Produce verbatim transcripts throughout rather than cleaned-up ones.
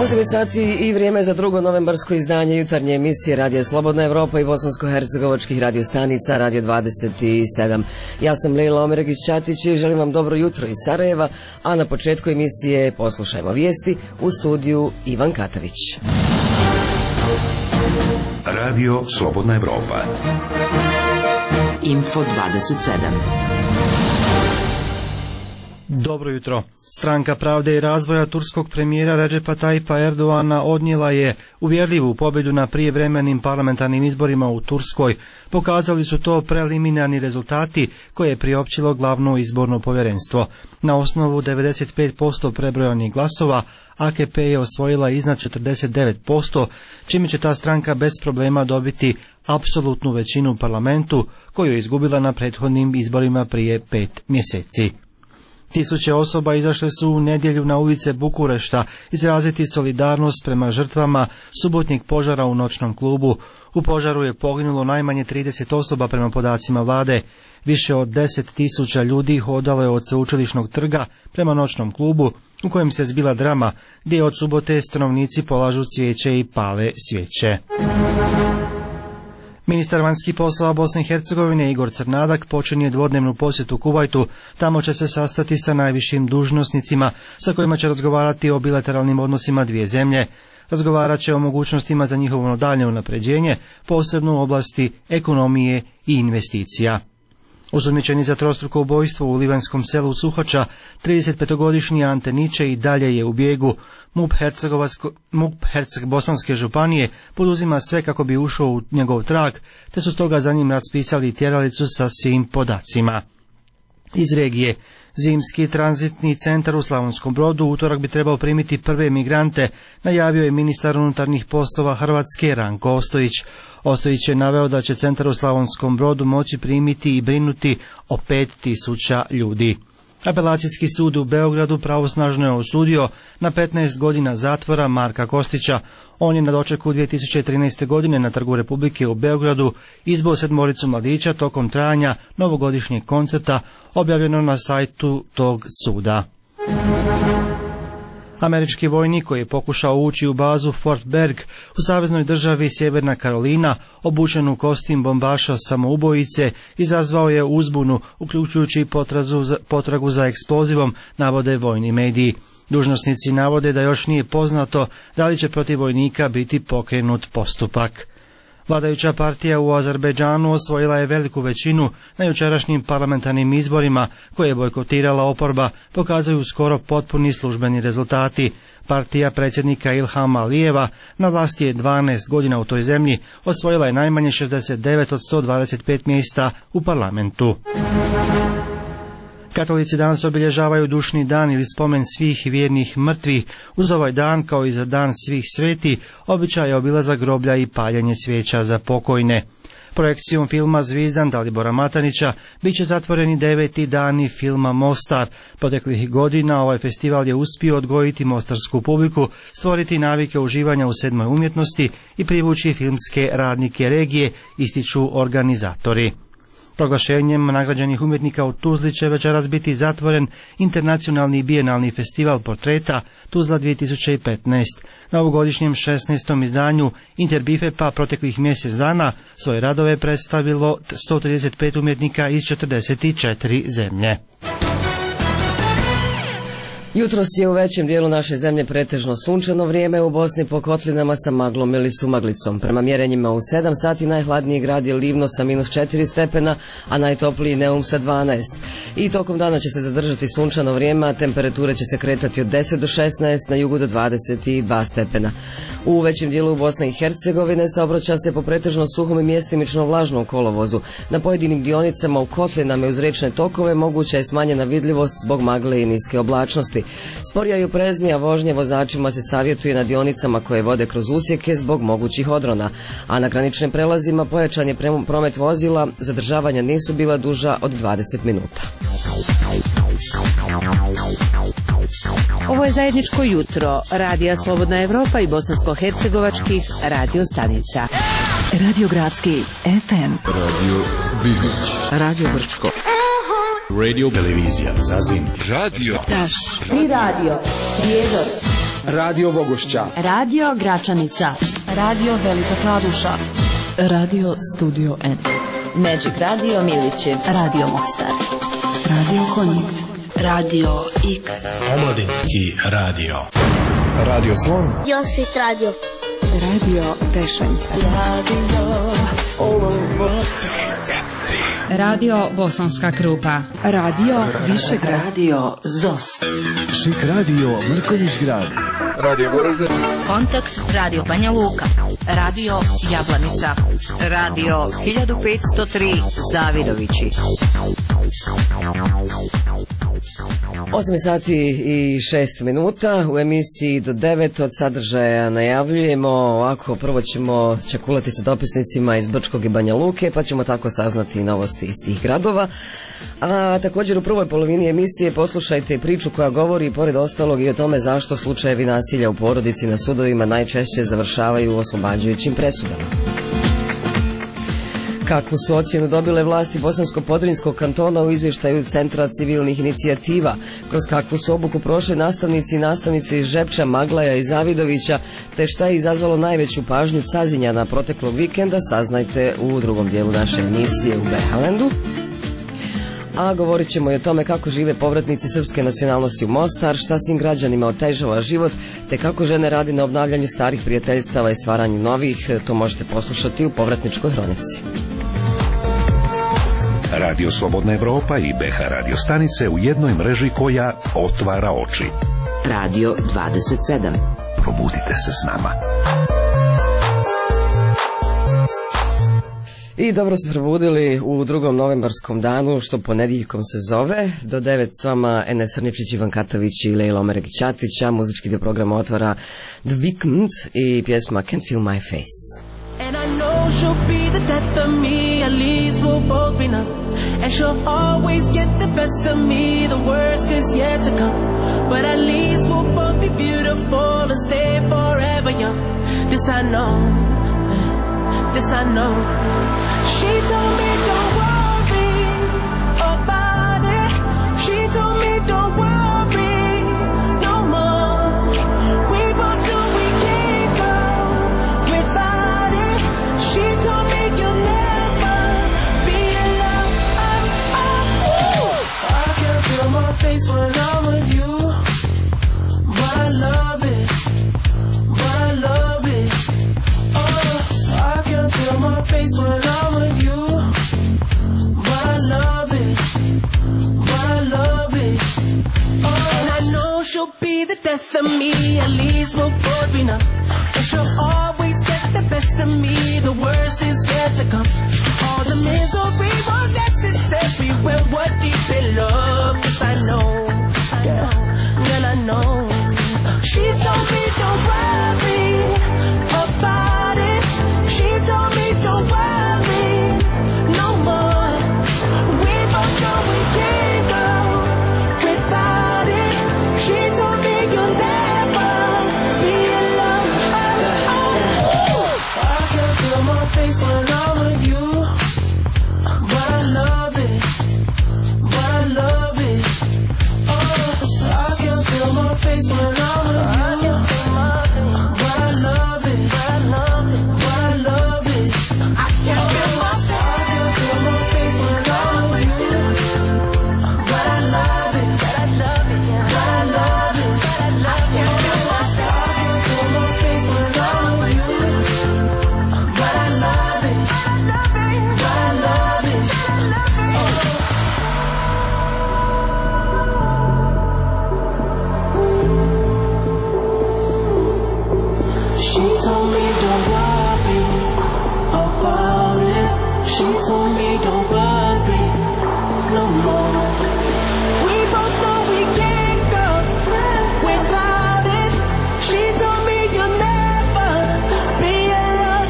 osam sati i vrijeme za drugo novembarsko izdanje jutarnje emisije Radio Slobodna Evropa i bosansko-hercegovačkih radiostanica Radio dvadeset sedam. Ja sam Lejla Omeregić-Ćatić i želim vam dobro jutro iz Sarajeva, a na početku emisije poslušajmo vijesti u studiju Ivan Katavić. Radio Slobodna Evropa. Info dvadeset sedam. Dobro jutro. Stranka Pravde i razvoja turskog premijera Recepa Tayyipa Erdoana odnijela je uvjerljivu pobjedu na prijevremenim parlamentarnim izborima u Turskoj. Pokazali su to preliminarni rezultati koje je priopćilo glavno izborno povjerenstvo. Na osnovu devedeset pet posto prebrojanih glasova A K P je osvojila iznad četrdeset devet posto, čime će ta stranka bez problema dobiti apsolutnu većinu u parlamentu koju je izgubila na prethodnim izborima prije pet mjeseci. Tisuće osoba izašle su u nedjelju na ulice Bukurešta izraziti solidarnost prema žrtvama subotnjeg požara u noćnom klubu. U požaru je poginulo najmanje trideset osoba prema podacima vlade. Više od deset tisuća ljudi hodalo je od sveučilišnog trga prema noćnom klubu u kojem se zbila drama, gdje od subote stanovnici polažu cvijeće i pale svijeće. Ministar vanjskih poslova Bosne i Hercegovine Igor Crnadak počinje dvodnevnu posjetu Kuvajtu. Tamo će se sastati sa najvišim dužnosnicima sa kojima će razgovarati o bilateralnim odnosima dvije zemlje. Razgovarat će o mogućnostima za njihovo daljnje unapređenje, posebno u oblasti ekonomije i investicija. Osumnjičeni za trostruko ubojstvo u livanskom selu Suhača, tridesetpetogodišnji Ante Niče i dalje je u bijegu. MUP, MUP Herceg-Bosanske županije poduzima sve kako bi ušao u njegov trag, te su stoga za njim raspisali tjeralicu sa svim podacima. Iz regije. Zimski tranzitni centar u Slavonskom Brodu utorak bi trebao primiti prve migrante, najavio je ministar unutarnjih poslova Hrvatske Ranko Ostojić. Ostojić je naveo da će centar u Slavonskom Brodu moći primiti i brinuti o pet tisuća ljudi. Apelacijski sud u Beogradu pravosnažno je osudio na petnaest godina zatvora Marka Kostića. On je na dočeku dvije tisuće trinaeste. godine na Trgu Republike u Beogradu izbio sedmoricu mladića tokom trajanja novogodišnjeg koncerta, objavljeno na sajtu tog suda. Američki vojnik koji je pokušao ući u bazu Fort Berg u saveznoj državi Sjeverna Karolina, obučen u kostim bombaša samoubojice, izazvao je uzbunu, uključujući potragu za eksplozivom, navode vojni mediji. Dužnosnici navode da još nije poznato da li će protiv vojnika biti pokrenut postupak. Vladajuća partija u Azerbejdžanu osvojila je veliku većinu na jučerašnjim parlamentarnim izborima koje je bojkotirala oporba, pokazuju skoro potpuni službeni rezultati. Partija predsjednika Ilhama Alijeva na vlasti je dvanaest godina u toj zemlji, osvojila je najmanje šezdeset devet od sto dvadeset pet mjesta u parlamentu. Katolici danas obilježavaju dušni dan ili spomen svih vjernih mrtvih. Uz ovaj dan, kao i za dan svih sveti, običaj je obilazak groblja i paljenje svijeća za pokojne. Projekcijom filma Zvizdan Dalibora Matanića bit će zatvoreni deveti dani filma Mostar. Proteklih godina ovaj festival je uspio odgojiti mostarsku publiku, stvoriti navike uživanja u sedmoj umjetnosti i privući filmske radnike regije, ističu organizatori. Proglašenjem nagrađenih umjetnika u Tuzli će večeras biti zatvoren internacionalni bijenalni festival portreta Tuzla dvije tisuće petnaest. Na ovogodišnjem šesnaestom izdanju Interbifepa proteklih mjesec dana svoje radove predstavilo sto trideset pet umjetnika iz četrdeset četiri zemlje. Jutros je u većem dijelu naše zemlje pretežno sunčano vrijeme, u Bosni po kotlinama sa maglom ili sumaglicom. Prema mjerenjima u sedam sati najhladniji grad je Livno sa minus četiri stepena, a najtopliji Neum sa dvanaest. I tokom dana će se zadržati sunčano vrijeme, a temperature će se kretati od deset do šesnaest, na jugu do dvadeset dva stepena. U većem dijelu Bosne i Hercegovine saobraća se po pretežno suhom i mjestimično vlažnom kolovozu. Na pojedinim dionicama u kotlinama i uz riječne tokove moguća je smanjena vidljivost zbog magle i niske oblačnosti. Sporija i opreznija vožnja vozačima se savjetuje na dionicama koje vode kroz usjeke zbog mogućih odrona, a na graničnim prelazima pojačan je promet vozila, zadržavanja nisu bila duža od dvadeset minuta. Ovo je zajedničko jutro Radija Slobodna Evropa i bosansko-hercegovačkih radio stanica. Radio Gradski F M, Radio Bibić, Radio Brčko, Radio Televizija Zazin, Radio Taš i Radio Prijedor. Radio Vogošća. Radio Gračanica. Radio Velika Kladuša. Radio Studio N. Magic Radio Miliće. Radio Mostar. Radio Konjic. Radio X. Omladinski radio. Radio Slon. Josit Radio. Radio Tešanj. Radio Radio Bosanska Krupa. Radio Višegrad. Radio Zos. Šik Radio Mrkonjić Grad. Radio Goraze. Kontakt Radio Banja Luka. Radio Jablanica. Radio hiljadu petsto tri Zavidovići. osam sati i šest minuta u emisiji do devet od sadržaja najavljujemo. Ovako, prvo ćemo čakulati sa dopisnicima iz Brčkog i Banja Luke, pa ćemo tako saznati novosti iz tih gradova. A također u prvoj polovini emisije poslušajte priču koja govori pored ostalog i o tome zašto slučajevi nasilja u porodici na sudovima najčešće završavaju oslobađajućim presudama. Kakvu su ocjenu dobile vlasti Bosansko-Podrinjskog kantona u izvještaju Centra civilnih inicijativa, kroz kakvu su obuku prošli nastavnici i nastavnice iz Žepča, Maglaja i Zavidovića, te šta je izazvalo najveću pažnju Cazinjana proteklog vikenda, saznajte u drugom dijelu naše emisije u Behalendu. A govorit ćemo i o tome kako žive povratnici srpske nacionalnosti u Mostar, šta svim građanima otežava život, te kako žene radi na obnavljanju starih prijateljstava i stvaranju novih. To možete poslušati u Povratničkoj hronici. Radio Slobodna Evropa i B H radio stanice u jednoj mreži koja otvara oči. Radio dvadeset sedam. Probudite se s nama. I dobro se probudili u drugom novembarskom danu, što ponedjeljkom se zove. Do devet s vama Enes Srničić, Ivan Katavić i Lejla Omeregić-Ćatić, a muzički dio programa otvara The Weeknd i pjesma Can't Feel My Face. And I know she'll be the death of me, at least we'll both be numb. And she'll always get the best of me, the worst is yet to come. But at least we'll both be beautiful and stay forever young. This I know, this I know. She told me don't worry about it. She told me don't worry no more. We both know we can't go without it. She told me you'll never be alone. I can feel my face when I'm with you, but I love it, but I love it. Oh, I can feel my face when I'm with you, but I love it, but I love it. Oh, and I know she'll be the death of me, at least we'll both be numb. And she'll always get the best of me, the worst is yet to come. All the misery was necessary when we're deep in love. Yes, I know, yeah, girl, I know. She told me don't worry about it. She told me don't worry no more. We both know we can't go without it. She told me you'll never be alone. I can feel my face when I'm with you, but I love it, but I love it. Oh, I can feel my face when I'm with you, but I love it, but I love it, but I love it. I can feel my face when I'm with you, but I love it, but I love it, but I love it, but I love it. I can feel my face when I'm with you, but I love it, but I love it, but I love it. She told me don't worry about it. She told me don't worry no more. We both know we can't go without it. She told me you'll never be alone.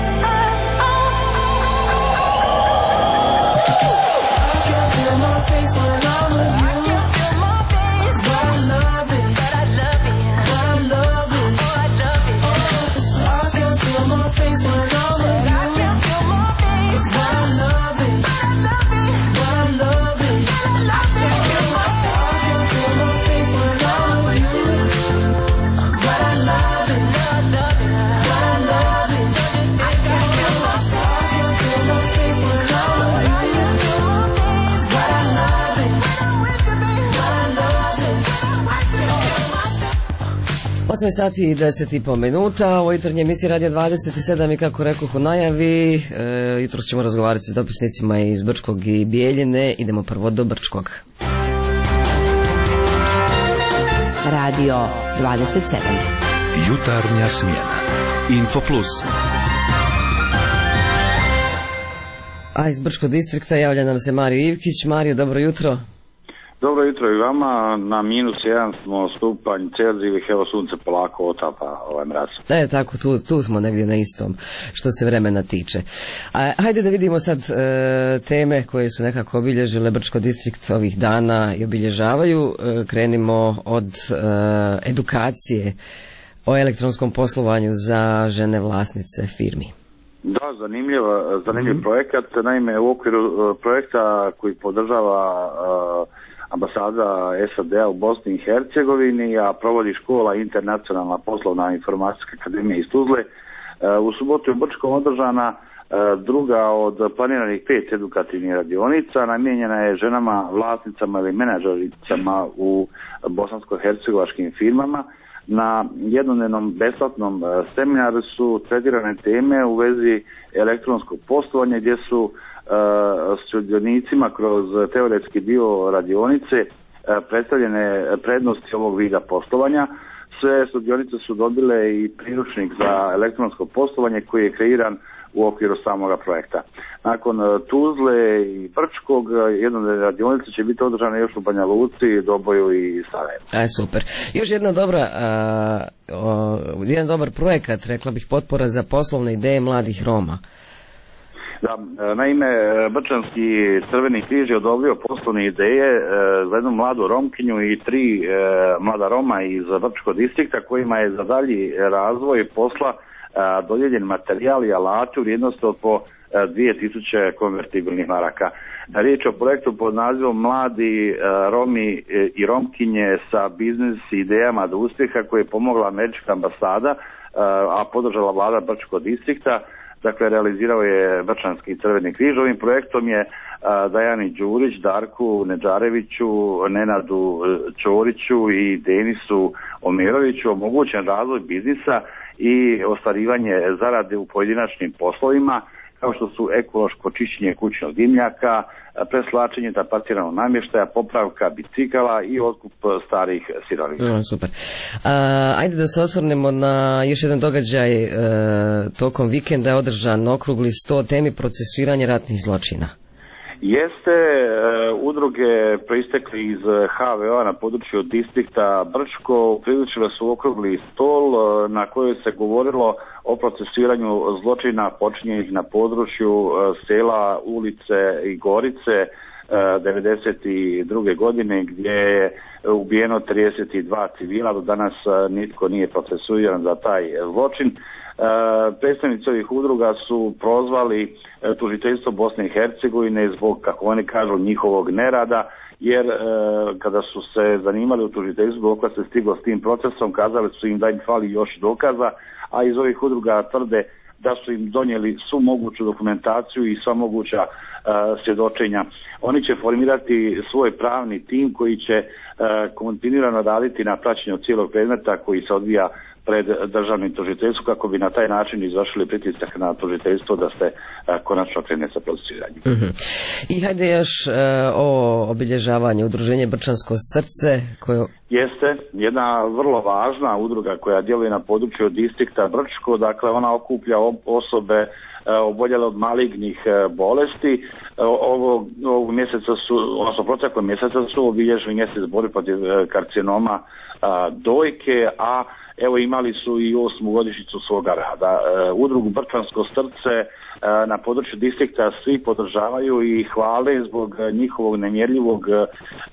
I can feel my face when I'm with you. But I love it, but I love it, but I love it, oh I love it. I can feel my face when I'm with you. But I love it, but I love it, but I love it, but I love it. I can feel my face when I'm with you. But I osam sati i deset i po minuta, ovo jutarnje emisije Radio dvadeset sedam i kako rekoh u najavi, e, jutros ćemo razgovarati s dopisnicima iz Brčkog i Bijeljine, idemo prvo do Brčkog. Radio dvadeset sedam. Jutarnja smjena. Info Plus. A iz Brčkog distrikta javlja nam se Mario Ivkić. Mario, dobro jutro. Dobro jutro i vama, na minus jedan smo stupanj Celzijevih, evo sunce polako otapa ovaj mraz. E, tako, tu, tu smo negdje na istom što se vremena tiče. A, hajde da vidimo sad e, teme koje su nekako obilježile Brčko distrikt ovih dana i obilježavaju. E, krenimo od e, edukacije o elektronskom poslovanju za žene vlasnice firmi. Da, zanimljiv, zanimljiv mm-hmm. projekat. Naime, u okviru uh, projekta koji podržava uh, ambasada S A D-a u Bosni i Hercegovini, a provodi škola Internacionalna poslovna informacijska akademija iz Tuzle, uh, u subotu je u Brčkom održana uh, druga od planiranih pet edukativnih radionica. Namijenjena je ženama, vlasnicama ili menadžericama u bosansko-hercegovačkim firmama. Na jednodnevnom besplatnom seminaru su tretirane teme u vezi elektronskog poslovanja, gdje su uh, sudionicima kroz teoretski dio radionice uh, predstavljene prednosti ovog vida poslovanja. Sve sudionice su dobile i priručnik za elektronsko poslovanje koji je kreiran u okviru samoga projekta. Nakon Tuzle i Brčkog, jedna radionica će biti održana još u Banja Luci, Doboju i Sarajevu. Aj, super. Još jedna dobra, a, o, jedan dobar projekat, rekla bih, potpora za poslovne ideje mladih Roma. Da, naime, Brčanski Crveni križ je odobrio poslovne ideje e, za jednu mladu Romkinju i tri e, mlada Roma iz Brčkog distrikta kojima je za dalji razvoj posla a, dodijeljen materijal i alati u vrijednosti od po dvije tisuće konvertibilnih maraka. Riječ o projektu pod nazivom Mladi a, Romi i Romkinje sa biznis idejama do uspjeha koje je pomogla američka ambasada, a, a podržala vlada Brčkog distrikta. Dakle, realizirao je Brčanski Crveni križ. Ovim projektom je a, Dajani Đurić, Darku Nedžareviću, Nenadu Ćoriću i Denisu Omeroviću omogućen razvoj biznisa i ostvarivanje zarade u pojedinačnim poslovima, kao što su ekološko čišćenje kućnog dimnjaka, preslačenje tapaciranog namještaja, popravka bicikala i otkup starih sirovina. No, super. A, ajde da se osvrnemo na još jedan događaj. E, tokom vikenda je održan okrugli sto temi procesuiranje ratnih zločina. Jeste, e, udruge proistekli iz H V O-a na području distrikta Brčko priličile su okrugli stol e, na kojoj se govorilo o procesuiranju zločina počinjenih na području e, sela, ulice i Gorice e, devedeset druge godine, gdje je ubijeno trideset dva civila. Do danas e, nitko nije procesuiran za taj zločin. E, predstavnici ovih udruga su prozvali e, tužiteljstvo Bosne i Hercegovine zbog, kako oni kažu, njihovog nerada, jer e, kada su se zanimali u tužiteljstvu dok se stiglo s tim procesom, kazali su im da im fali još dokaza, a iz ovih udruga tvrde da su im donijeli svu moguću dokumentaciju i sva moguća uh, svjedočenja. Oni će formirati svoj pravni tim koji će uh, kontinuirano raditi na praćenju cijelog predmeta koji se odvija pred državnim tužiteljstvom, kako bi na taj način izvršili pritisak na tužiteljstvo da se uh, konačno krene sa procesuiranjem. Mm-hmm. I hajde još uh, o obilježavanju udruženje Brčansko srce koje... Jeste jedna vrlo važna udruga koja djeluje na području distrikta Brčko. Dakle, ona okuplja osobe oboljele od malignih bolesti. Ovog, ovog mjeseca su, odnosno proteklog mjeseca su obilježili mjesec borbe protiv karcinoma a, dojke, a evo imali su i osmu godišnjicu svoga rada. E, udrugu Brčansko srce e, na području distrikta svi podržavaju i hvale zbog njihovog nemjerljivog e,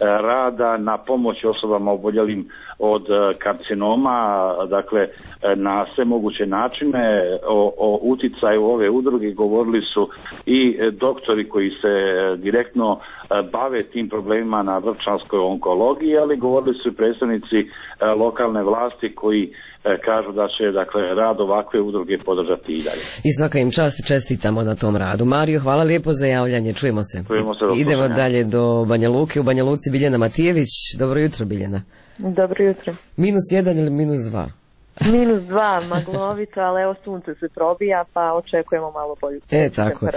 rada na pomoć osobama oboljelim od karcinoma, dakle e, na sve moguće načine. O, o uticaju ove udruge govorili su i doktori koji se direktno e, bave tim problemima na vrčanskoj onkologiji, ali govorili su i predstavnici e, lokalne vlasti koji kažu da će, dakle, rad ovakve udruge podržati i dalje. I svaka im čast i čestitamo na tom radu. Mario, hvala lijepo za javljanje. Čujemo se. Čujemo se. Idemo slušanja. Dalje do Banja Luke. U Banja Luci Biljana Matijević. Dobro jutro, Biljana. Dobro jutro. Minus jedan ili minus dva? Minus dva, maglovito, ali evo sunce se probija, pa očekujemo malo bolju E, tako.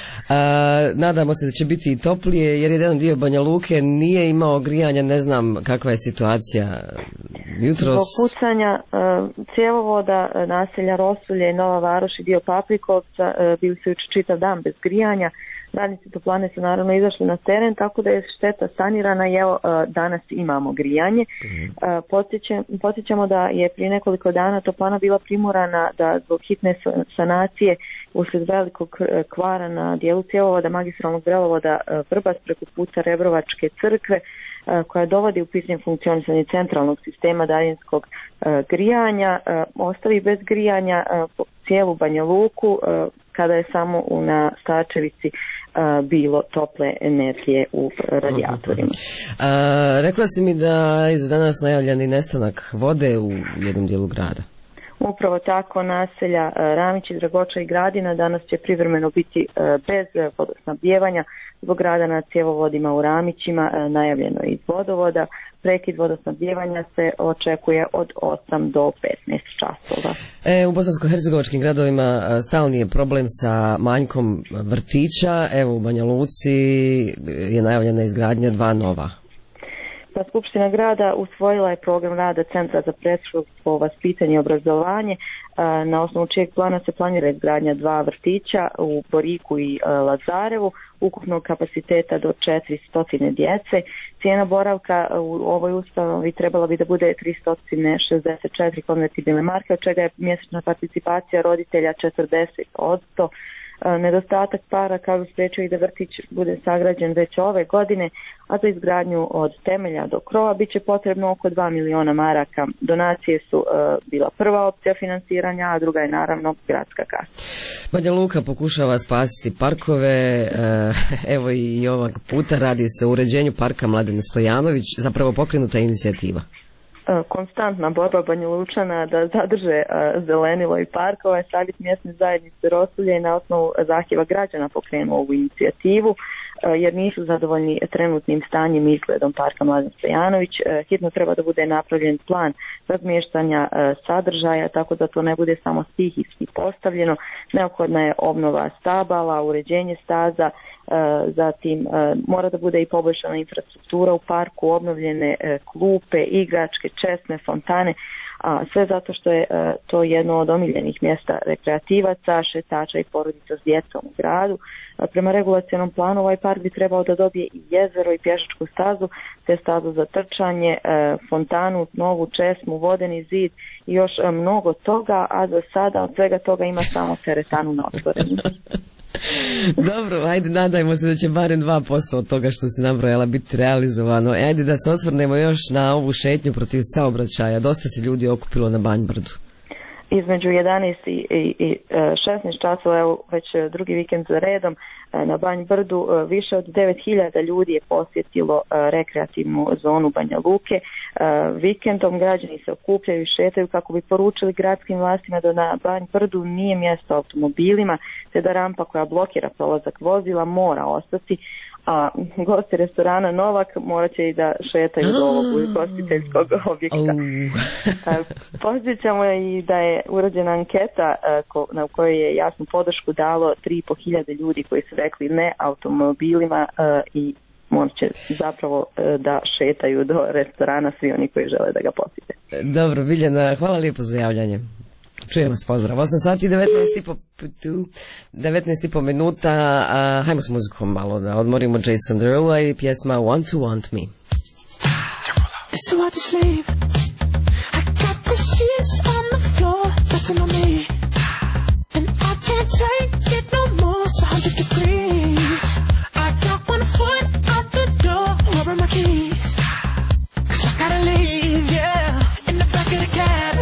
A, nadamo se da će biti i toplije, jer jedan dio Banja Luke nije imao grijanja, ne znam kakva je situacija jutros. Zbog pucanja uh, cjevovoda uh, naselja Rosulje, Nova Varoš i dio Paprikovca uh, bili su jučer čitav dan bez grijanja. Radnici toplane su naravno izašli na teren, tako da je šteta sanirana i evo danas imamo grijanje. Mm. Podsjećamo da je prije nekoliko dana toplana bila primorana da zbog hitne sanacije uslijed velikog kvara na dijelu cjevovoda magistralnog vrelovoda Vrbas preko puta Rebrovačke crkve, koja dovodi u pitanje funkcionisanje centralnog sistema daljinskog grijanja, ostavi bez grijanja cijelu Banja Luku, kada je samo na Starčevici bilo tople energije u radijatorima. A, rekla si mi da je za danas najavljeni nestanak vode u jednom dijelu grada. Upravo tako, naselja Ramići, Dragoča i Gradina danas će privremeno biti bez vodosnabdijevanja zbog rada na cjevovodima u Ramićima, najavljeno iz vodovoda. Prekid vodosnabdijevanja se očekuje od osam do petnaest časova. E, u bosansko-hercegovačkim gradovima stalni je problem sa manjkom vrtića. Evo u Banja Luci je najavljena izgradnja dva nova. Pa Skupština grada usvojila je program rada Centra za predškolsko vaspitanje i obrazovanje, na osnovu čijeg plana se planira izgradnja dva vrtića u Boriku i Lazarevu, ukupnog kapaciteta do četiristo djece. Cijena boravka u ovoj ustanovi trebala bi da bude tristo šezdeset četiri konvertibilne marke, od čega je mjesečna participacija roditelja četrdeset posto. Nedostatak para kao spriječio i da vrtić bude sagrađen već ove godine, a za izgradnju od temelja do krova bit će potrebno oko dva miliona maraka. Donacije su uh, bila prva opcija financiranja, a druga je naravno gradska kasa. Banja Luka pokušava spasiti parkove, uh, evo i ovog puta radi se o uređenju parka Mladen Stojanović, zapravo pokrenuta inicijativa. Konstantna borba Banja Lučana da zadrže uh, zelenilo i parkove. Savjet mjesne zajednice Rosulje na osnovu zahtjeva građana pokrenuo ovu inicijativu uh, jer nisu zadovoljni trenutnim stanjem i izgledom parka Mladen Stojanović. Uh, hitno treba da bude napravljen plan razmještanja uh, sadržaja, tako da to ne bude samo stihijski postavljeno. Neophodna je obnova stabala, uređenje staza, Uh, zatim uh, mora da bude i poboljšana infrastruktura u parku, obnovljene uh, klupe, igračke, česme, fontane, a sve zato što je uh, to jedno od omiljenih mjesta rekreativaca, šetača i porodica s djecom u gradu. Uh, prema regulacionom planu ovaj park bi trebao da dobije i jezero i pješačku stazu, te stazu za trčanje, uh, fontanu, novu česmu, vodeni zid i još uh, mnogo toga, a za sada od svega toga ima samo teretanu na otvorenju. Dobro, ajde, nadajmo se da će barem dva posto od toga što se nabrojala biti realizovano. Ajde da se osvrnemo još na ovu šetnju protiv saobraćaja. Dosta se ljudi okupilo na Banj Brdu. Između jedanaest i šesnaest časova, evo već drugi vikend za redom, na Banj Brdu više od devet hiljada ljudi je posjetilo rekreativnu zonu Banja Luke. Vikendom građani se okupljaju i šetaju kako bi poručili gradskim vlastima da na Banj Brdu nije mjesto automobilima, te da rampa koja blokira prolazak vozila mora ostati, a gosti restorana Novak morat će i da šetaju do ovog ugostiteljskog objekta. Podsjećamo i da je urađena anketa na kojoj je jasnu podršku dalo tri i po hiljade ljudi koji su rekli ne automobilima i morat će zapravo da šetaju do restorana svi oni koji žele da ga posjete. Dobro, Biljana, hvala lijepo za javljanje. Čujem vas, pozdrav. osam sati i devetnaest i po minuta. A, hajmo s muzikom malo da odmorimo Jason Derulo i pjesma Want to Want Me. It's so hard to sleep. I got the sheets on the floor, nothing on me. And I can't take it no more, it's one hundred degrees. I got one foot out the door, rubbing my keys. Cause I gotta leave, yeah, in the back of the cab.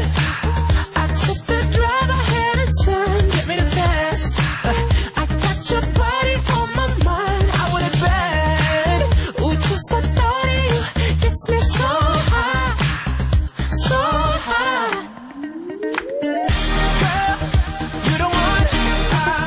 Girl, you don't want it.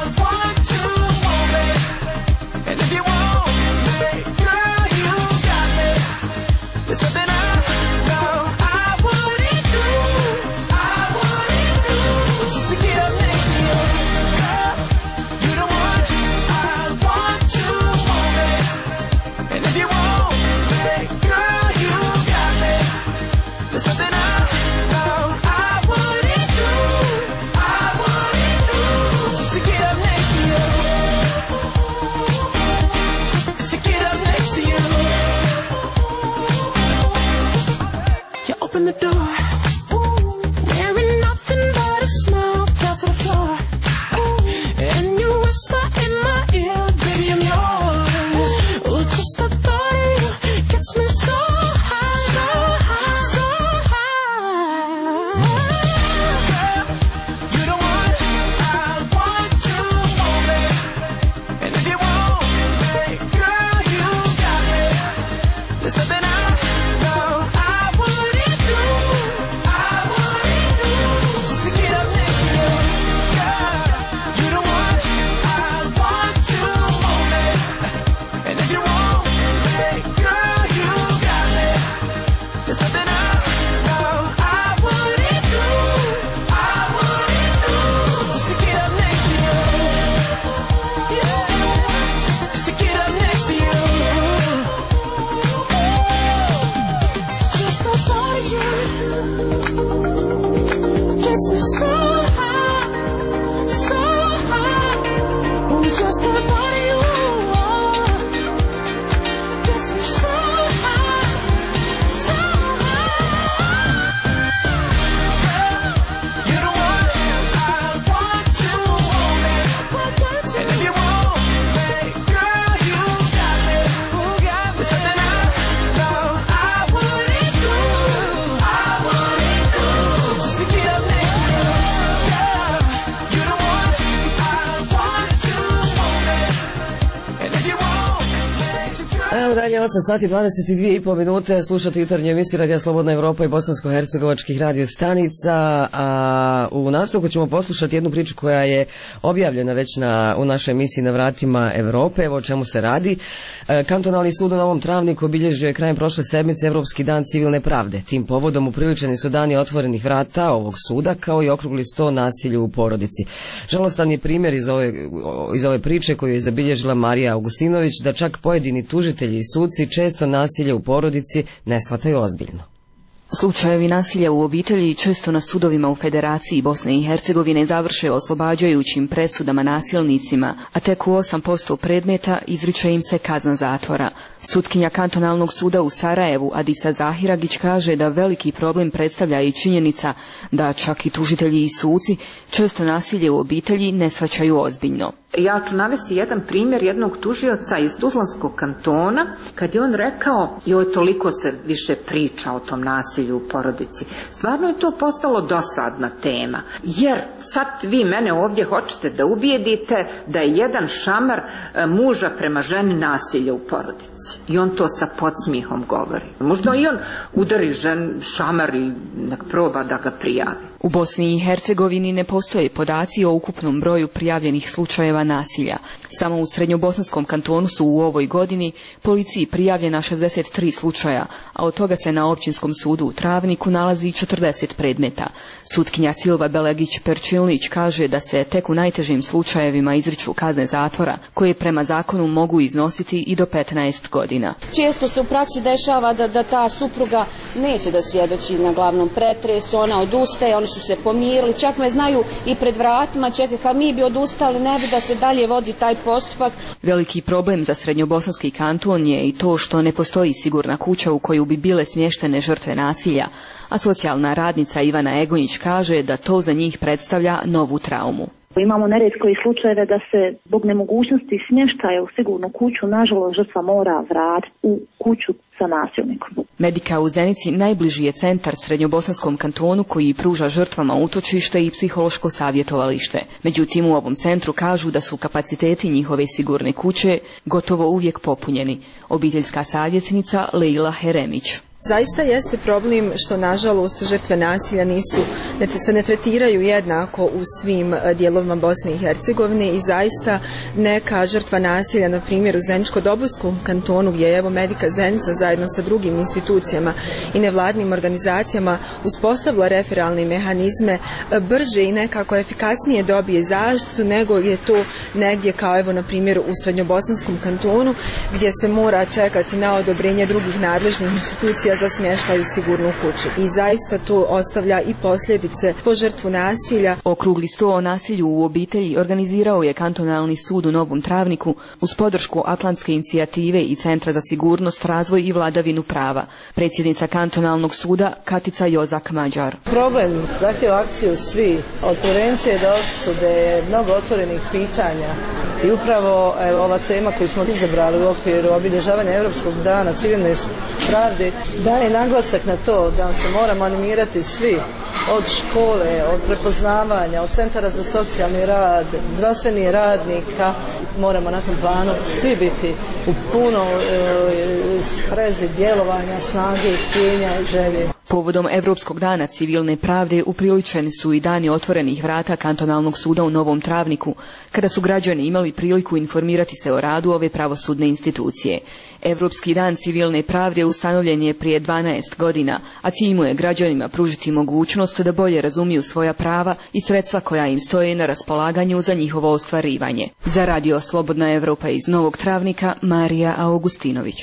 in the door. Ooh, wearing nothing but a smile down to the floor. Ooh, and you whisper in my ear, baby, I'm yours. Ooh, just the thought of you gets me so high, so high, so high. Girl, you're the one I want to hold me. And if you want me, girl, you got me. There's nothing I know I wouldn't do, I wouldn't do, just to get up next to you. Girl, you're the one I want to hold me. And if you want me, girl, you got me. There's nothing I know I wouldn't do, I wouldn't do, just to get up next to you. Yeah, just to get up next to you. Just the thought of you gets me so high, so high. Oh, just the thought of you gets me so high, so high. You're the one I want to hold me. And if you want me, girl, you got me. There's nothing I know I wouldn't do, I wouldn't do, just to get up next to you. Girl, you're the one I want to hold me. And if you want me, Evo dalje, osam sati dvadeset dvije i po minute, slušate jutarnju emisiju Radija Slobodna Evropa i bosansko-hercegovačkih radio stanica, a u nastavku ćemo poslušati jednu priču koja je objavljena već na, u našoj emisiji Na vratima Evrope. Evo o čemu se radi. E, Kantonalni sud u Novom Travniku obilježio je krajem prošle sedmice Evropski dan civilne pravde. Tim povodom upriličeni su dani otvorenih vrata ovog suda, kao i okrugli sto nasilju u porodici. Žalostan je primjer iz ove, iz ove priče koju je zabilježila Marija Augustinović, da čak pojedini tužitelji i suci često nasilje u porodici ne shvataju ozbiljno. Slučajevi nasilja u obitelji često na sudovima u Federaciji Bosne i Hercegovine završe oslobađajućim presudama nasilnicima, a tek u osam posto predmeta izriče im se kazna zatvora. Sutkinja Kantonalnog suda u Sarajevu Adisa Zahiragić kaže da veliki problem predstavlja i činjenica da čak i tužitelji i suci često nasilje u obitelji ne shvaćaju ozbiljno. Ja ću navesti jedan primjer jednog tužioca iz Tuzlanskog kantona, kad je on rekao, joj, toliko se više priča o tom nasilju u porodici. Stvarno je to postalo dosadna tema, jer sad vi mene ovdje hoćete da ubijedite da je jedan šamar muža prema ženi nasilje u porodici. I on to sa podsmihom govori. Možda i on udari žen, šamar i nek proba da ga prijavi. U Bosni i Hercegovini ne postoje podaci o ukupnom broju prijavljenih slučajeva nasilja. Samo u Srednjobosanskom kantonu su u ovoj godini policiji prijavljena šezdeset tri slučaja, a od toga se na Općinskom sudu u Travniku nalazi četrdeset predmeta. Sutkinja Silva Belegić-Perčilnić kaže da se tek u najtežim slučajevima izriču kazne zatvora, koje prema zakonu mogu iznositi i do petnaest godina. Često se u praksi dešava da, da ta supruga neće da svjedoči na glavnom pretresu, ona odustaje, oni su se pomirili, čak me znaju i pred vratima, čekaj, kad mi bi odustali, ne bi da se dalje vodi taj postupak. Veliki problem za Srednjobosanski kanton je i to što ne postoji sigurna kuća u koju bi bile smještene žrtve nasilja, a socijalna radnica Ivana Egonjić kaže da to za njih predstavlja novu traumu. Imamo nerijetko i slučajeve da se zbog nemogućnosti smještaja u sigurnu kuću, nažalost, žrtva mora vratiti u kuću sa nasilnikom. Medika u Zenici najbliži je centar Srednjobosanskom kantonu koji pruža žrtvama utočište i psihološko savjetovalište. Međutim, u ovom centru kažu da su kapaciteti njihove sigurne kuće gotovo uvijek popunjeni. Obiteljska savjetnica Leila Heremić. Zaista jeste problem što nažalost žrtve nasilja nisu, ne, se ne tretiraju jednako u svim dijelovima Bosne i Hercegovine i zaista neka žrtva nasilja, na primjer u Zeničko-Dobojskom kantonu gdje je evo Medika Zenica zajedno sa drugim institucijama i nevladnim organizacijama uspostavila referalne mehanizme, brže i nekako efikasnije dobije zaštitu nego je to negdje kao evo na primjer u Srednjobosanskom kantonu gdje se mora čekati na odobrenje drugih nadležnih institucija nasilja za smještaj u sigurnu kuću. I zaista to ostavlja i posljedice po žrtvu nasilja. Okrugli sto o nasilju u obitelji organizirao je Kantonalni sud u Novom Travniku uz podršku Atlantske inicijative i Centra za sigurnost, razvoj i vladavinu prava. Predsjednica Kantonalnog suda Katica Jozak Mađar. Problem zahtjeva akciju svi, od prevencije do osude, mnogo otvorenih pitanja i upravo evo, ova tema koju smo izabrali u okviru obilježavanja Europskog dana civilne pravde daje naglasak na to da se moramo animirati svi, od škole, od prepoznavanja, od centara za socijalni rad, zdravstvenih radnika. Moramo na tom planu svi biti u puno e, sprezi djelovanja, snage, htjenja i želje. Povodom Europskog dana civilne pravde upriličeni su i dani otvorenih vrata Kantonalnog suda u Novom Travniku, kada su građani imali priliku informirati se o radu ove pravosudne institucije. Europski dan civilne pravde ustanovljen je prije dvanaest godina, a cilj mu je građanima pružiti mogućnost da bolje razumiju svoja prava i sredstva koja im stoje na raspolaganju za njihovo ostvarivanje. Za Radio Slobodna Evropa iz Novog Travnika, Marija Augustinović.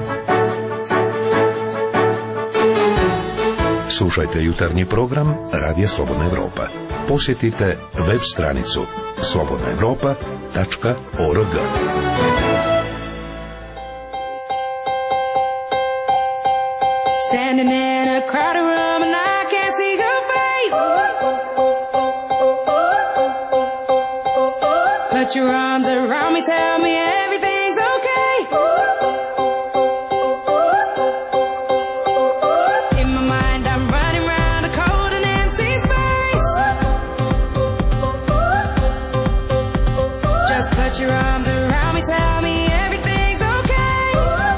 Slušajte jutarnji program Radija Slobodna Evropa. Posjetite web stranicu slobodna evropa tačka org. Standing in a crowded room and I can't see your face. Put your arms around me, tell me everything's okay. In my mind I'm running round a cold and empty space. Just put your arms around me, tell me everything's okay.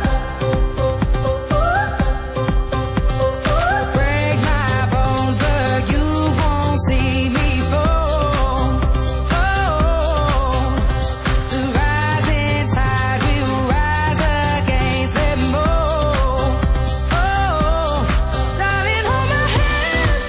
Break my bones, but you won't see me fall. Oh, the rising tide will rise against them all. Oh, darling, hold my hand.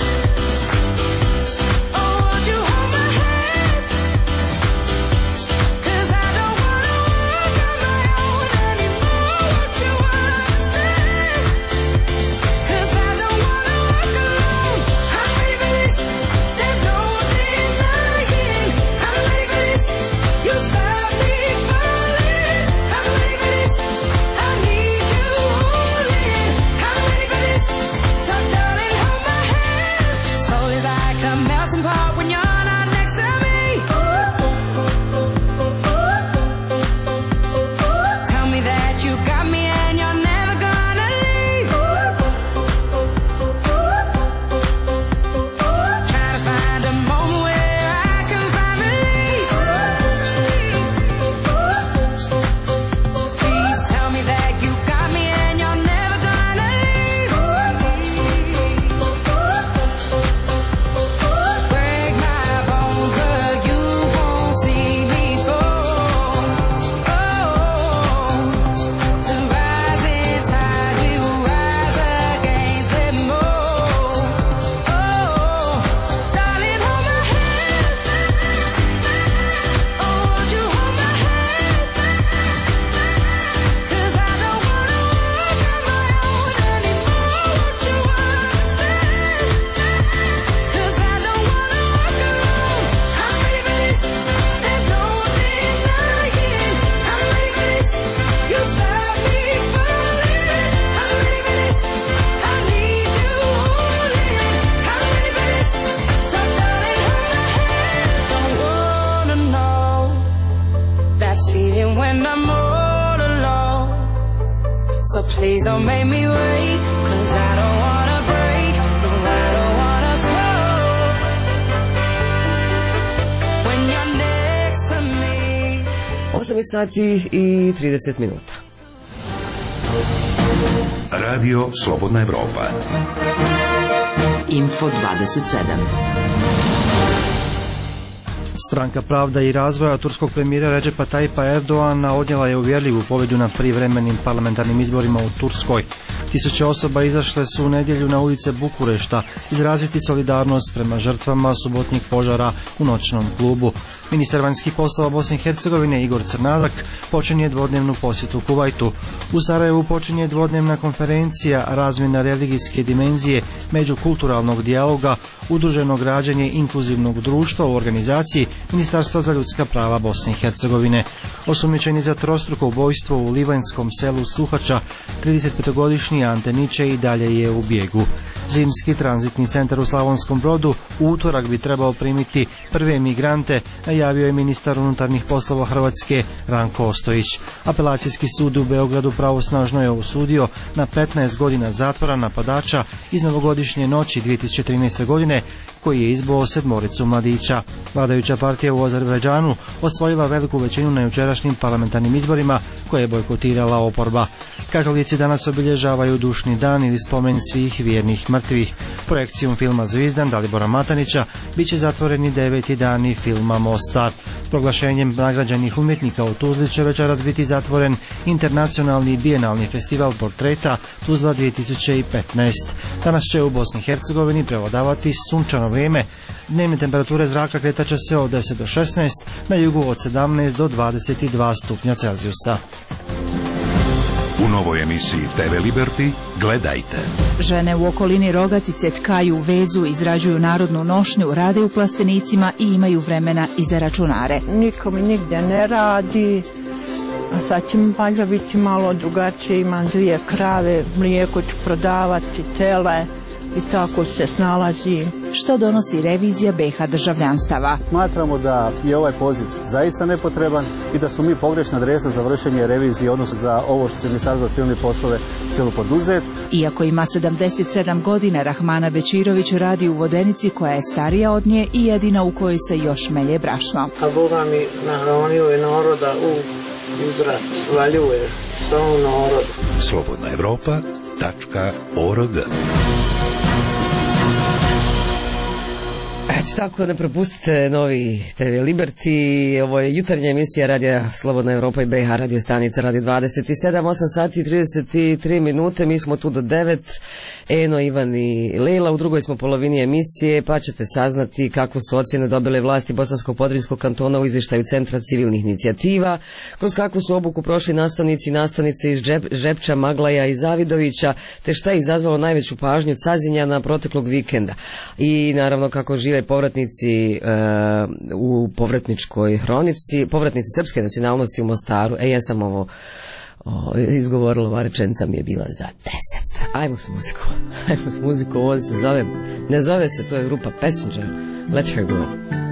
Oh, won't you hold my hand? 'Cause I don't wanna walk on my own anymore. Won't you understand? 'Cause I don't wanna walk alone. I'm ready for this. There's no denying. I'm ready for this. You stop me falling. I'm ready for this. I need you holding. I'm ready for this. So darling, hold my hand. Soul is like a melting pot when you're not next to me. Tell me that you got me and you're never gonna leave. Try to find a moment where I can find relief. Please tell me that you got me and you're never gonna leave. Break my bones, but you won't see me fall. Oh, the rising tide will rise against them all. Oh, darling, hold my hand. Oh, won't you hold my hand? 'Cause I don't wanna walk on my own anymore. Won't you understand? 'Cause I don't wanna walk alone. I'm ready for this. There's no denying. I'm ready for this. You stop me falling. I'm ready for this. I need you holding. I'm ready for this. So darling, hold my hand. Don't wanna know that feeling when I'm all alone. So please don't make me wait, 'cause I don't wanna break. No, I don't wanna fall when you're next to me. osam sati i trideset minuta. Radio Slobodna Evropa. Info dvadeset sedam. Stranka Pravda i razvoja turskog premijera Recepa Tayyipa Erdoğana odnijela je uvjerljivu pobjedu na privremenim parlamentarnim izborima u Turskoj. Tisuće osoba izašle su u nedjelju na ulice Bukurešta izraziti solidarnost prema žrtvama subotnjeg požara u noćnom klubu. Ministar vanjskih poslova Bosne i Hercegovine Igor Crnadak počinje dvodnevnu posjetu Kuvajtu. U Sarajevu počinje dvodnevna konferencija razmjena religijske dimenzije međukulturalnog dijaloga, udruženo građenje inkluzivnog društva u organizaciji Ministarstva za ljudska prava Bosne i Hercegovine. Osumnjičeni za trostruko ubojstvo u livanjskom selu Suhača, tridesetpetogodišnji Ante Niče i dalje je u bijegu. Zimski tranzitni centar u Slavonskom Brodu u utorak bi trebao primiti prve migrante, najavio je ministar unutarnjih poslova Hrvatske Ranko Ostojić. Apelacijski sud u Beogradu pravosnažno je osudio na petnaest godina zatvora napadača iz novogodišnje noći dvije tisuće trinaeste. godine koji je izboo sedmoricu mladića. Vladajuća partija u Azerbejdžanu osvojila veliku većinu na jučerašnjim parlamentarnim izborima koje je bojkotirala oporba. Katolici danas obilježavaju dušni dan ili spomen svih vjernih mrtvih. Projekcijom filma Zvizdan Dalibora Matanića bit će zatvoreni deveti dani filma Mostar. Proglašenjem nagrađenih umjetnika u Tuzli će večeras biti zatvoren internacionalni bijenalni festival portreta Tuzla dvije tisuće petnaeste. Danas će u Bosni i Hercegovini prevladavati sunčano vrijeme. Dnevne temperature zraka kretat će se od deset do šesnaest, na jugu od sedamnaest do dvadeset dva stupnja Celzijusa. U novoj emisiji te ve Liberty gledajte. Žene u okolini Rogatice tkaju vezu, izrađuju narodnu nošnju, rade u plastenicima i imaju vremena i za računare. Niko mi nigdje ne radi, a sad će mi valjda biti malo drugačije. Imam dvije krave, mlijeko ću prodavati, tele i tako se snalazim. Što donosi revizija be ha državljanstava? Smatramo da je ovaj poziv zaista nepotreban i da su mi pogrešna adresa za vršenje revizije, odnosno za ovo što je Ministarstvo za civilne poslove htjelo poduzeti. Iako ima sedamdeset sedam godina, Rahmana Bečirović radi u vodenici koja je starija od nje i jedina u kojoj se još melje brašno. A Boga mi nahranio je naroda u uzrat, valjuje svom narodu. slobodna evropa tačka org. Eto tako, ne propustite novi te ve Liberty. Ovo je jutarnja emisija Radija Slobodna Evropa i be ha radio stanica Radio dvadeset sedam, osam sati i trideset tri minute. Mi smo tu do devet. Eno, Ivan i Lejla. U drugoj smo polovini emisije, pa ćete saznati kako su ocjene dobile vlasti Bosansko-Podrinjskog kantona u izvještaju Centra civilnih inicijativa, kroz kakvu su obuku prošli nastavnici i nastavnice iz Žep, Žepča, Maglaja i Zavidovića, te šta je izazvalo najveću pažnju Cazinjana proteklog vikenda. I naravno kako žive povratnici e, u povratničkoj hronici, povratnici srpske nacionalnosti u Mostaru. E, ja sam ovo o, izgovorila, ova rečenica mi je bila za deset. Ajmo s muziku. Ajmo s muziku, ovo se zove, ne zove se, to je grupa Passenger. Let her go.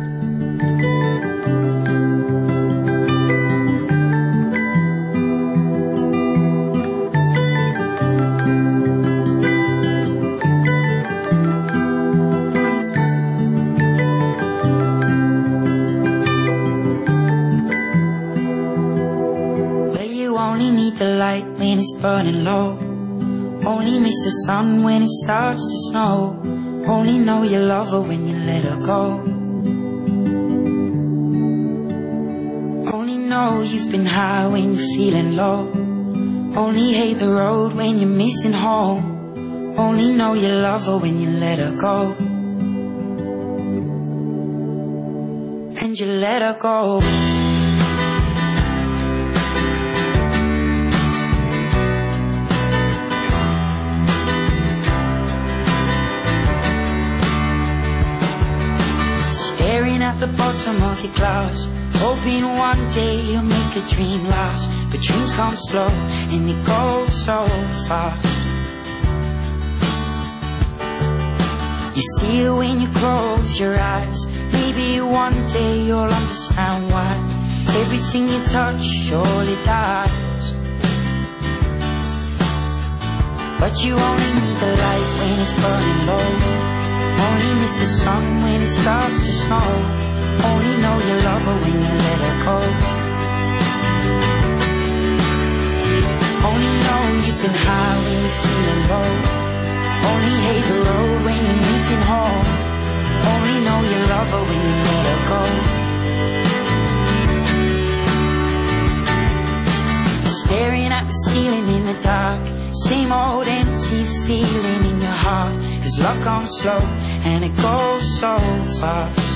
When it's burning low, only miss the sun when it starts to snow, only know you love her when you let her go, only know you've been high when you're feeling low, only hate the road when you're missing home, only know you love her when you let her go, and you let her go. Staring at the bottom of your glass, hoping one day you'll make a dream last. But dreams come slow and they go so fast. You see it when you close your eyes. Maybe one day you'll understand why everything you touch surely dies. But you only need the light when it's burning low, only miss the sun when it starts to snow, only know you love her when you let her go, only know you've been high when you're feeling low, only hate the road when you're missing home, only know you love her when you let her go, dark, same old empty feeling in your heart. Cause love comes slow and it goes so fast.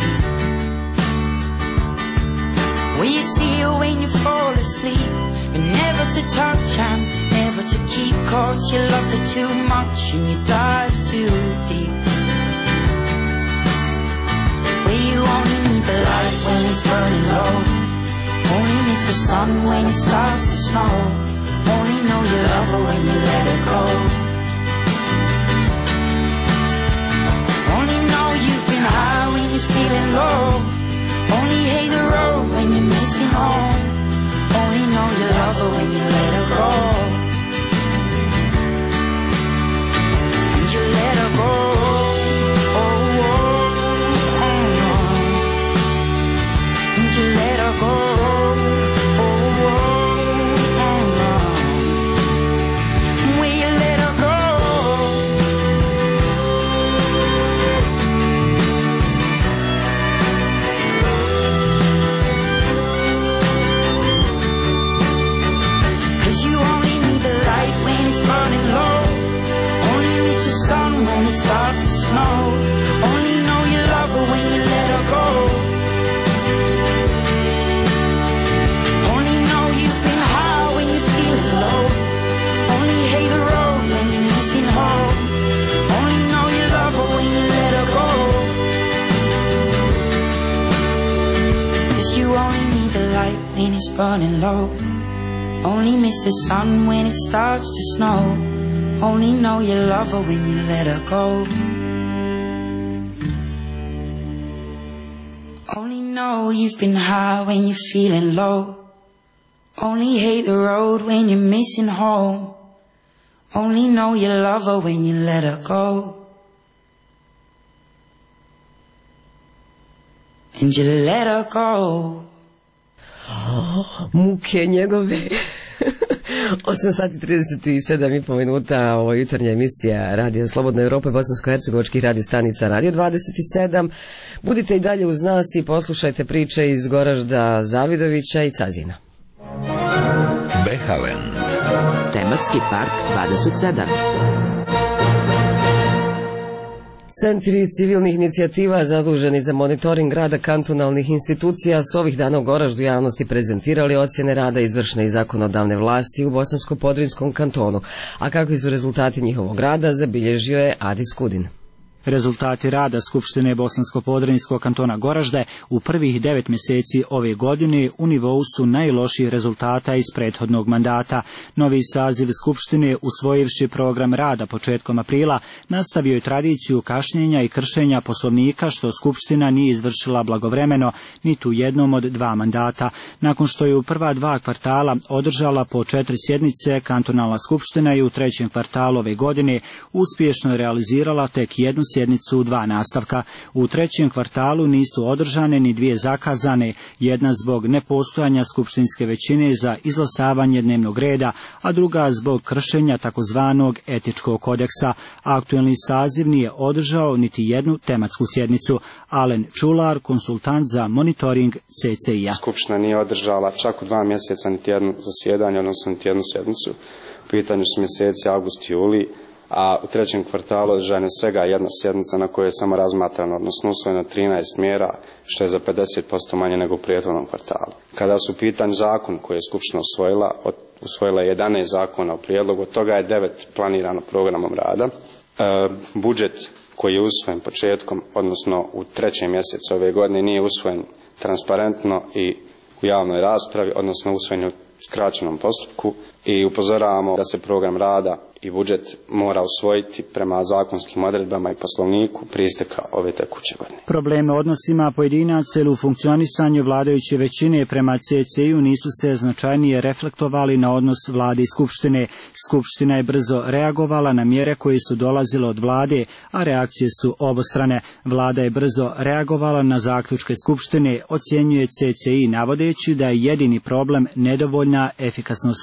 Will you see her when you fall asleep? But never to touch and never to keep, cause you loved her too much and you dive too deep. Will you only need the light when it's burning low? Only miss the sun when it starts to snow. Only know you love her when you let her go. Only know you've been high when you're feeling low. Only hate the road when you're missing home. Only know you love her when you let her go. And you let her go. Oh, oh, oh, oh. And you let her go. Starts to snow. Only know you love her when you let her go. Only know you've been high when you're feeling low. Only hate the road when you're missing home. Only know you love her when you let her go. Cause you only need the light when it's burning low. Only miss the sun when it starts to snow. Only know you love her when you let her go. Only know you've been high when you're feeling low. Only hate the road when you're missing home. Only know you love her when you let her go. And you let her go. Muke njegove. osam sati trideset sedam i po minuta, ovo je jutarnja emisija Radio Slobodna Evropa i bosansko-hercegovačkih radio stanica Radio dvadeset sedam. Budite i dalje uz nas i poslušajte priče iz Goražda Zavidovića i Cazina. Behalen. Tematski park dvadeset sedam. Centri civilnih inicijativa zaduženi za monitoring rada kantonalnih institucija su ovih dana u Goraždu javnosti prezentirali ocjene rada izvršne i zakonodavne vlasti u Bosansko-Podrinjskom kantonu, a kakvi su rezultati njihovog rada zabilježio je Adis Kudin. Rezultati rada Skupštine Bosansko-Podrinjskog kantona Goražde u prvih devet mjeseci ove godine u nivou su najloših rezultata iz prethodnog mandata. Novi saziv Skupštine, usvojivši program rada početkom aprila, nastavio je tradiciju kašnjenja i kršenja poslovnika što Skupština nije izvršila blagovremeno niti u jednom od dva mandata. Nakon što je u prva dva kvartala održala po četiri sjednice, kantonalna Skupština je u trećem kvartalu ove godine uspješno realizirala tek jednu sjednicu u dva nastavka. U trećem kvartalu nisu održane ni dvije zakazane, jedna zbog nepostojanja skupštinske većine za izglasavanje dnevnog reda, a druga zbog kršenja takozvanog etičkog kodeksa. Aktuelni saziv nije održao niti jednu tematsku sjednicu. Alen Čular, konsultant za monitoring C C I-a. Skupština nije održala čak u dva mjeseca niti jednu zasjedanje, odnosno niti jednu sjednicu. U pitanju su mjeseci avgust i juli, a u trećem kvartalu održana je svega jedna sjednica na kojoj je samo razmatrano, odnosno usvojeno trinaest mjera, što je za pedeset posto manje nego u prethodnom kvartalu. Kada su u pitanju zakon koji je Skupština usvojila, usvojila je jedanaest zakona u prijedlogu, od toga je devet planirano programom rada. E, budžet koji je usvojen početkom, odnosno u trećem mjesecu ove godine, nije usvojen transparentno i u javnoj raspravi, odnosno usvojen u skraćenom postupku, i upozoravamo da se program rada i budžet mora usvojiti prema zakonskim odredbama i poslovniku prije isteka ove tekuće godine. Probleme odnosima pojedinaca ili u funkcionisanju vladajuće većine prema C C I-u nisu se značajnije reflektovali na odnos vlade i Skupštine. Skupština je brzo reagovala na mjere koje su dolazile od vlade, a reakcije su obostrane. Vlada je brzo reagovala na zaključke Skupštine, ocjenjuje C C I, navodeći da je jedini problem nedovoljna efikasnost vlade.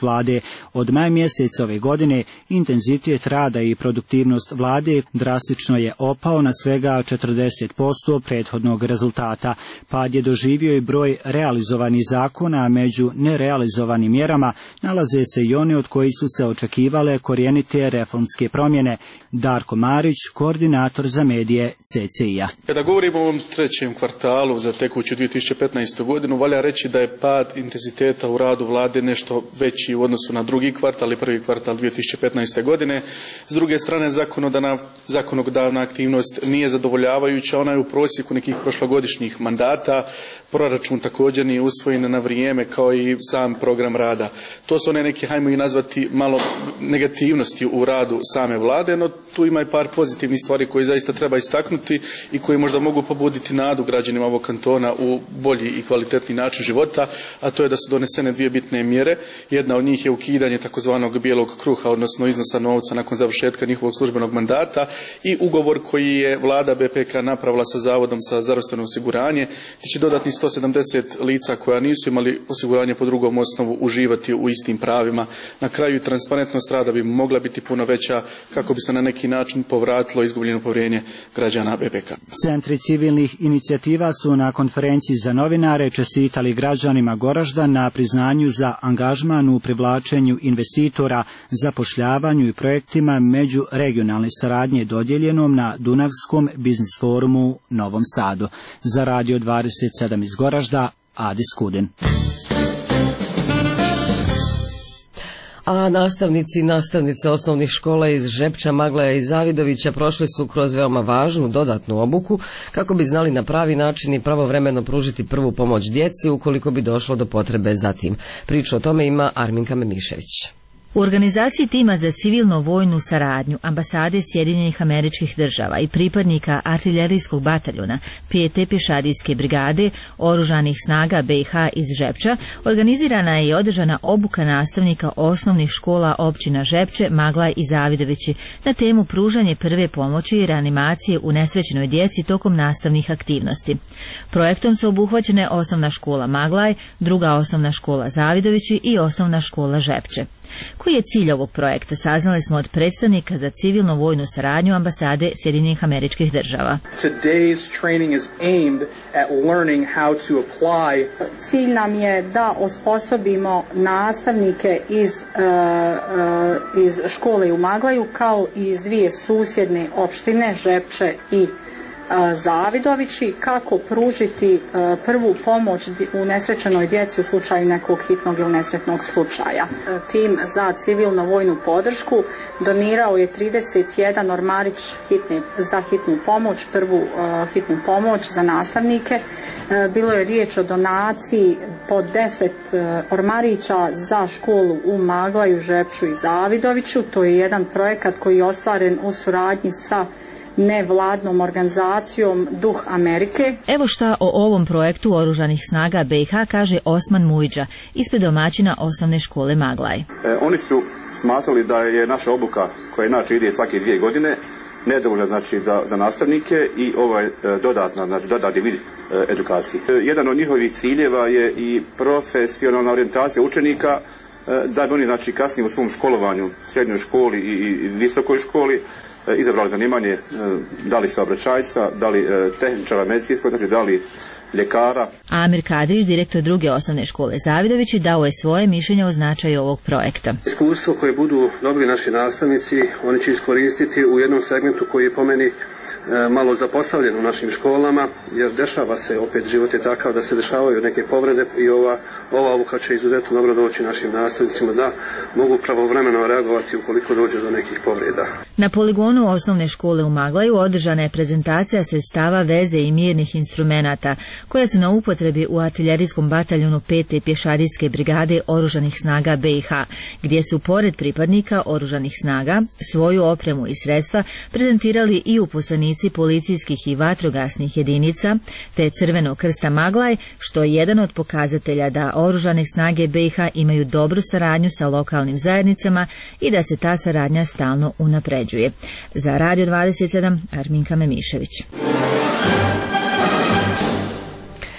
Od maja mjeseca ove godine intenzitet rada i produktivnost vlade drastično je opao na svega četrdeset posto prethodnog rezultata. Pad je doživio i broj realizovanih zakona, a među nerealizovanim mjerama nalaze se i one od kojih su se očekivale korijenite reformske promjene. Darko Marić, koordinator za medije C C I-a. Kada govorimo o ovom trećem kvartalu za tekuću dvije tisuće petnaestu godinu, valja reći da je pad intenziteta u radu vlade nešto veći u odnosu na drugi kvartal i prvi kvartal dvije tisuće petnaeste godine. S druge strane, zakonodavna, zakonodavna aktivnost nije zadovoljavajuća, ona je u prosjeku nekih prošlogodišnjih mandata. Proračun također nije usvojen na vrijeme, kao i sam program rada. To su one neke, hajmo i nazvati, malo negativnosti u radu same vlade, no tu ima i par pozitivnih stvari koje zaista treba istaknuti i koje možda mogu pobuditi nadu građanima ovog kantona u bolji i kvalitetni način života, a to je da su donesene dvije bitne mjere. Jedna od njih je ukidanje takozvanog bijelog kruha, odnosno iznosa novca nakon završetka njihovog službenog mandata, i ugovor koji je vlada B P K napravila sa Zavodom za zdravstveno osiguranje, gdje će dodatnih sto sedamdeset lica koja nisu imali osiguranje po drugom osnovu uživati u istim pravima. Na kraju transparentnost rada bi mogla biti puno veća kako bi se na neki način povratilo izgubljeno povjerenje građana B P K. Centri civilnih inicijativa su na konferenciji za novinare čestitali građanima Goražda na priznanju za angažman u privlačenju investitora, zapošljavanju i projektima među regionalne saradnje dodijeljenom na Dunavskom biznis forumu u Novom Sadu. Za Radio dvadeset sedam iz Goražda, Adis Kudin. A nastavnici i nastavnice osnovnih škola iz Žepča, Maglaja i Zavidovića prošli su kroz veoma važnu dodatnu obuku kako bi znali na pravi način i pravovremeno pružiti prvu pomoć djeci ukoliko bi došlo do potrebe za tim. Priču o tome ima Arminka Memišević. U organizaciji tima za civilno-vojnu saradnju ambasade Sjedinjenih Američkih Država i pripadnika artiljerijskog bataljona pete pješadijske brigade Oružanih snaga B i H iz Žepča organizirana je i održana obuka nastavnika osnovnih škola općina Žepče, Maglaj i Zavidovići na temu pružanje prve pomoći i reanimacije u nesrećenoj djeci tokom nastavnih aktivnosti. Projektom su obuhvaćene osnovna škola Maglaj, druga osnovna škola Zavidovići i osnovna škola Žepče. Koji je cilj ovog projekta, saznali smo od predstavnika za civilno-vojnu saradnju ambasade Sjedinjenih Američkih Država. Today's training is aimed at learning how to apply. Cilj nam je da osposobimo nastavnike iz, uh, uh, iz škole u Maglaju kao i iz dvije susjedne opštine Žepče i Zavidovići kako pružiti prvu pomoć u nesrećenoj djeci u slučaju nekog hitnog ili nesretnog slučaja. Tim za civilno vojnu podršku donirao je trideset jedan ormarić hitne, za hitnu pomoć, prvu uh, hitnu pomoć za nastavnike. Uh, bilo je riječ o donaciji po deset uh, ormarića za školu u Maglaju, Žepču i Zavidoviću. To je jedan projekat koji je ostvaren u suradnji sa nevladnom organizacijom Duh Amerike. Evo šta o ovom projektu Oružanih snaga B i H kaže Osman Mujđa, ispred domaćina osnovne škole Maglaj. E, oni su smatrali da je naša obuka, koja inače ide svake dvije godine, nedovoljna znači, za, za nastavnike i ovaj e, dodatna, znači dodatni vid e, edukacije. E, jedan od njihovih ciljeva je i profesionalna orijentacija učenika, e, da bi oni znači, kasnije u svom školovanju, srednjoj školi i, i visokoj školi, izabrali zanimanje da li saobraćajca, da li tehničara medicinskog, znači da li ljekara. Amir Kadrić, direktor druge osnovne škole Zavidovići, dao je svoje mišljenje o značaju ovog projekta. Iskustvo koje budu dobili naši nastavnici, oni će iskoristiti u jednom segmentu koji je po meni malo zapostavljen u našim školama, jer dešava se, opet život je takav da se dešavaju neke povrede i ova, ova obuka će izuzetno dobro doći našim nastavnicima da mogu pravovremeno reagovati ukoliko dođe do nekih povreda. Na poligonu osnovne škole u Maglaju održana je prezentacija sredstava veze i mirnih instrumenata koja su na upotrebi u artiljerijskom bataljonu pete pješadijske brigade Oružanih snaga B i H, gdje su pored pripadnika Oružanih snaga svoju opremu i sredstva prezentirali i uposlenici policijskih i vatrogasnih jedinica te Crvenog krsta Maglaj, što je jedan od pokazatelja da Oružane snage B i H imaju dobru saradnju sa lokalnim zajednicama i da se ta saradnja stalno unapređuje. Za Radio dvadeset sedam, Arminka Memišević.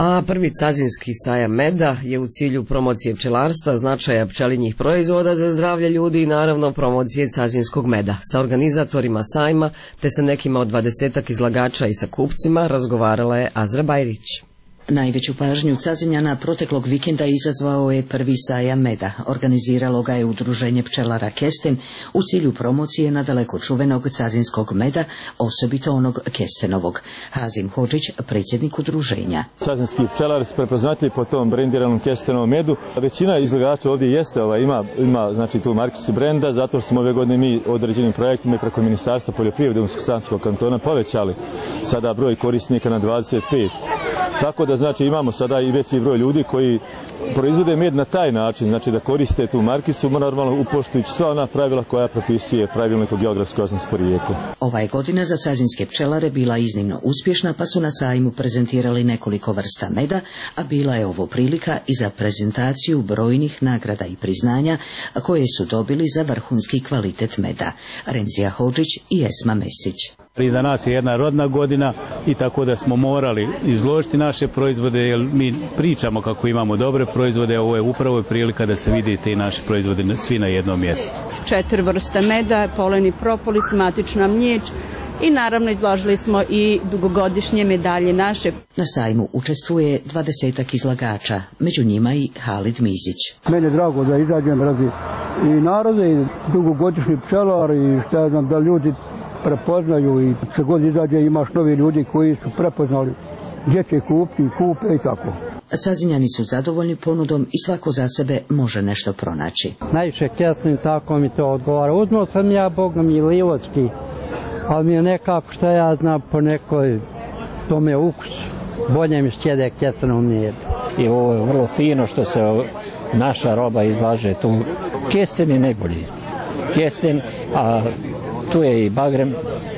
A prvi cazinski sajam meda je u cilju promocije pčelarstva, značaja pčelinjih proizvoda za zdravlje ljudi i naravno promocije cazinskog meda. Sa organizatorima sajma te sa nekima od dvadesetak izlagača i sa kupcima razgovarala je Azra Bajrić. Najveću pažnju Cazinjana proteklog vikenda izazvao je prvi sajam meda. Organiziralo ga je udruženje pčelara Kesten u cilju promocije nadaleko čuvenog cazinskog meda, osobito onog Kestenovog. Hazim Hodžić, predsjednik udruženja. Cazinski pčelari su prepoznatljivi po tom brendiranom Kestenovom medu. Većina izlagača ovdje jeste, ovaj, ima, ima znači, tu markicu brenda, zato smo ove godine mi određenim projektima preko Ministarstva poljoprivrede Unsko-Sanskog kantona povećali sada broj korisnika na dvadeset pet. Tako da znači imamo sada i veći broj ljudi koji proizvode med na taj način, znači da koriste tu markicu, normalno upoštujući sva ona pravila koja propisuje pravilnik o geografskoj oznaci porijekla. Ova je godina za cazinske pčelare bila iznimno uspješna, pa su na sajmu prezentirali nekoliko vrsta meda, a bila je ovo prilika i za prezentaciju brojnih nagrada i priznanja koje su dobili za vrhunski kvalitet meda. Remzija Hodžić i Esma Mesić. I za nas je jedna rodna godina i tako da smo morali izložiti naše proizvode, jer mi pričamo kako imamo dobre proizvode, ovo je upravo prilika da se vidite i naši proizvode svi na jednom mjestu. Četiri vrste meda, poleni propolis, matična mliječ i naravno izložili smo i dugogodišnje medalje naše. Na sajmu učestvuje dvadesetak izlagača, među njima i Halid Mizić. Meni je drago da izađem radi i naroda i dugogodišnji pčelar i šta ja znam da ljudi prepoznaju i što god izađe imaš novi ljudi koji su prepoznali gdje će kupiti, kupe i tako. Cazinjani su zadovoljni ponudom i svako za sebe može nešto pronaći. Najviše Kesten, tako mi to odgovara. Uzmao sam ja Bogom i Livočki, ali mi je nekako što ja znam po nekoj tome ukus. Bolje mi sjede Kestenov med. I ovo je vrlo fino što se naša roba izlaže tu. Kesten je najbolji. Kesten, a tu je i bagrem,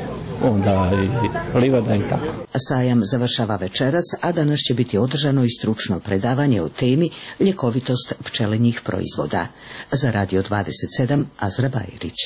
onda i livada i tako. Sajam završava večeras, a danas će biti održano i stručno predavanje o temi ljekovitost pčelinjih proizvoda. Za Radio dvadeset sedam, Azra Bajrić.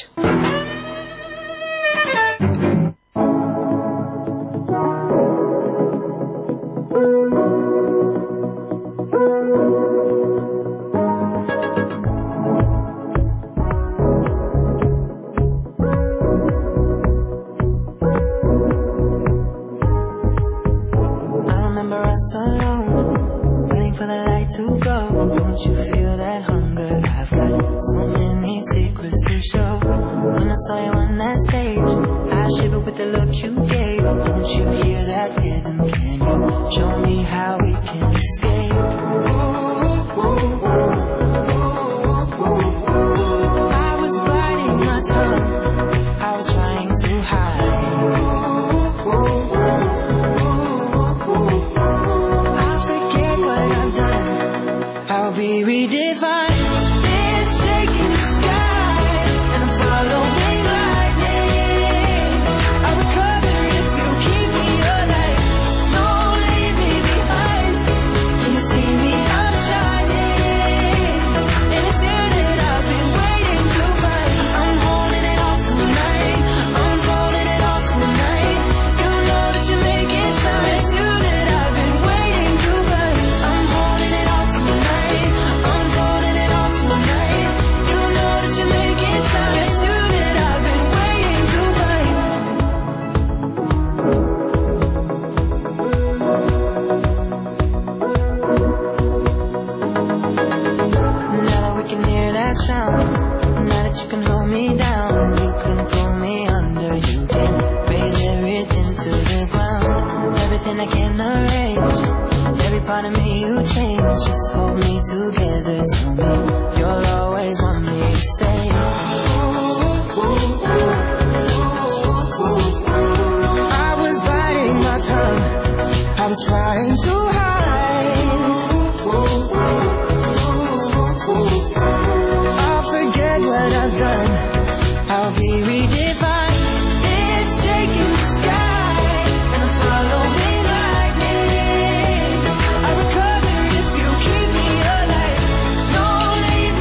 Don't leave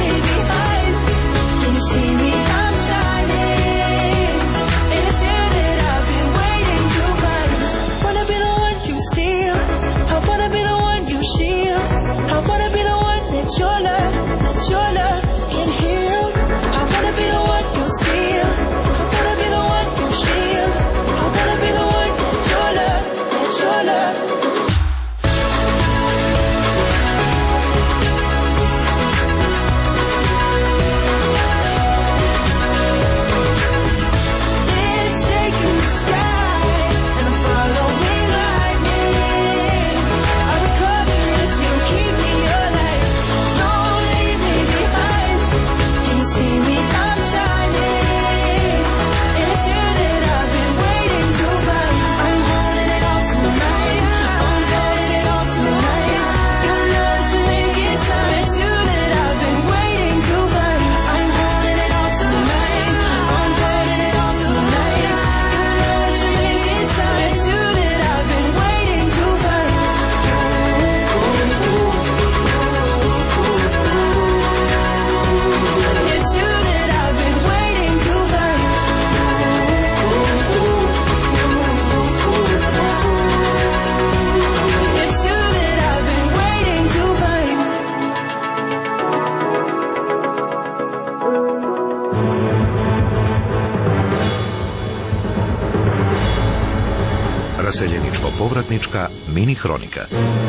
Raseljeničko-povratnička mini hronika.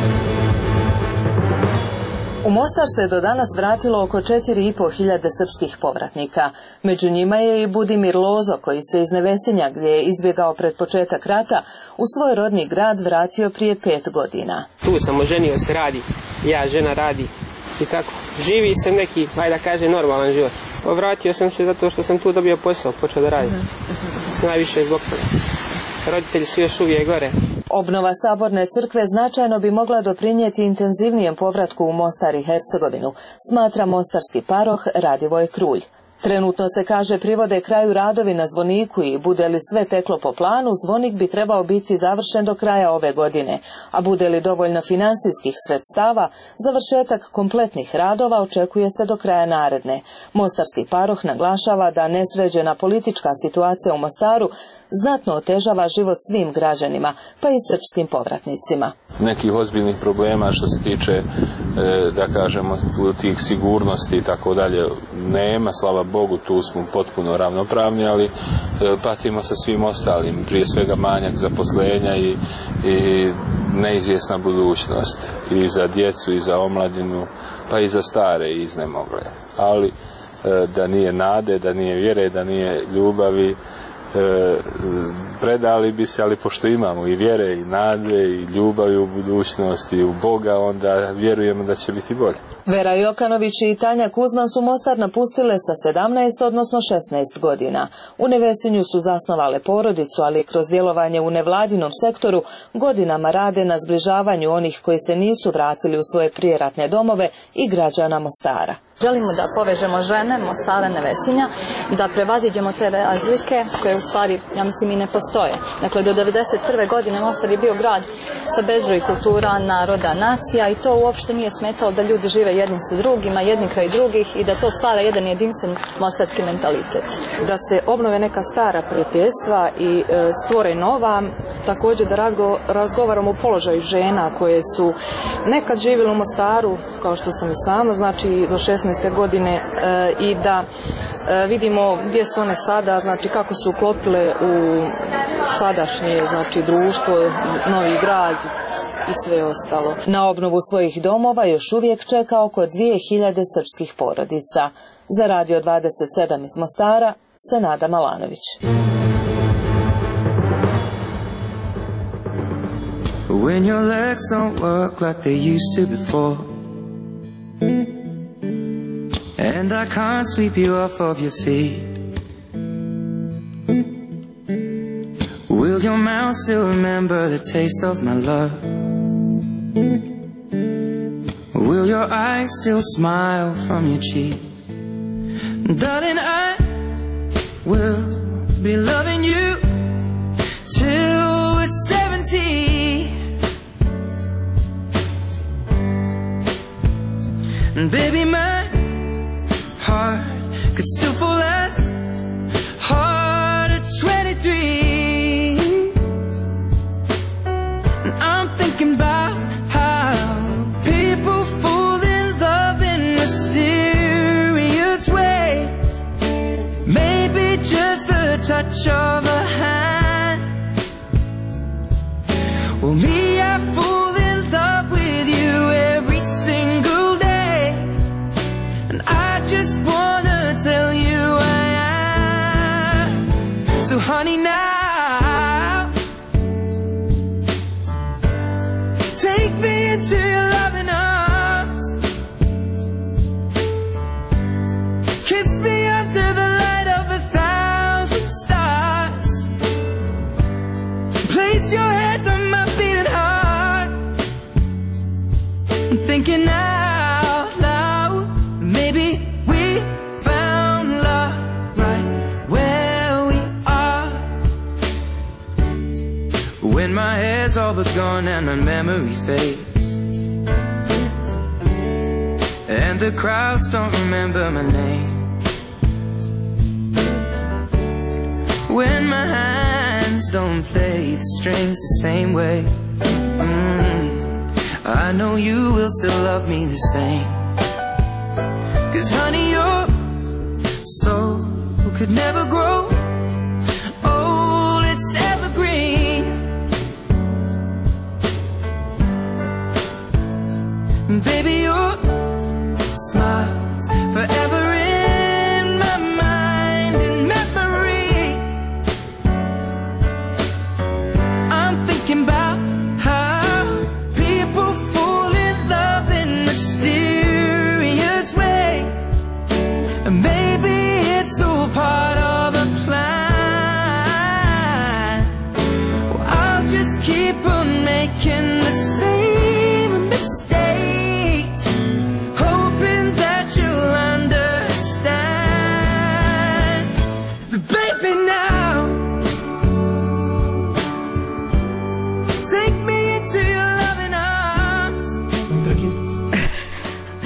U Mostar se do danas vratilo oko četiri i po hiljade srpskih povratnika. Među njima je i Budimir Lozo, koji se iz Nevesinja, gdje je izbjegao pred početak rata, u svoj rodni grad vratio prije pet godina. Tu sam oženio se, radi, ja, žena radi i tako. Živi sam neki, ajde da kaže, normalan život. Vratio sam se zato što sam tu dobio posao, počeo da radim. Najviše zbog toga. Roditelji su još uvijek gore. Obnova Saborne crkve značajno bi mogla doprinijeti intenzivnijem povratku u Mostar i Hercegovinu, smatra mostarski paroh Radivoj Krulj. Trenutno se, kaže, privode kraju radovi na zvoniku i bude li sve teklo po planu, zvonik bi trebao biti završen do kraja ove godine, a bude li dovoljno financijskih sredstava, završetak kompletnih radova očekuje se do kraja naredne. Mostarski paroh naglašava da nesređena politička situacija u Mostaru znatno otežava život svim građanima, pa i srpskim povratnicima. Nekih ozbiljnih problema što se tiče, da kažemo, tih sigurnosti i tako dalje nema, slava Bogu, tu smo potpuno ravnopravni, ali patimo sa svim ostalim, prije svega manjak zaposlenja i, i neizvjesna budućnost i za djecu i za omladinu, pa i za stare i iznemogle. Ali da nije nade, da nije vjere, da nije ljubavi, predali bi se, ali pošto imamo i vjere i nade i ljubavi u budućnosti i u Boga, onda vjerujemo da će biti bolje. Vera Jokanović i Tanja Kuzman su Mostar napustile sa sedamnaest, odnosno šesnaest godina. U Nevesinju su zasnovale porodicu, ali kroz djelovanje u nevladinom sektoru godinama rade na zbližavanju onih koji se nisu vratili u svoje prijeratne domove i građana Mostara. Želimo da povežemo žene Mostara, Nevesinja, da prevaziđemo te razlike koje u stvari, ja mislim, i ne postoje. Dakle, do devedeset prve godine Mostar je bio grad sa bezbroj kultura, naroda, nacija i to uopšte nije smetalo da ljudi žive jedni sa drugima, jedni kraj drugih i da to stvara jedan jedinstven mostarski mentalitet. Da se obnove neka stara prijateljstva i e, stvore nova, također da razgo, razgovaramo o položaju žena koje su nekad živjeli u Mostaru, kao što sam i sama, znači do šesnaeste godine e, i da e, vidimo gdje su one sada, znači kako su uklopile u sadašnje, znači društvo, novi grad i sve ostalo. Na obnovu svojih domova još uvijek čeka oko dvije hiljade srpskih porodica. Za Radio dvadeset sedam iz Mostara, Senada Malanović. When your legs don't work like they used to before, and I can't sweep you off of your feet, will your mouth still remember the taste of my love? Will your eyes still smile from your cheek? Darling, I will be loving you till we're seventy. And baby, my heart could still fall as hard at twenty-three. And I'm thinking about how people fall in love in mysterious ways. Maybe just the touch of a hand. Well, me, I fall in love with you every single day, and I just wanna tell you I am. So honey, now take me into your loving arms, kiss me under the light of a thousand stars, place your head on my beating heart. I'm thinking out loud, maybe we found love right where we are. When my hair's all but gone and my memory fades, and the crowds don't remember my name, when my hands don't play the strings the same way, mm, I know you will still love me the same. 'Cause honey, your soul could never grow old, it's evergreen.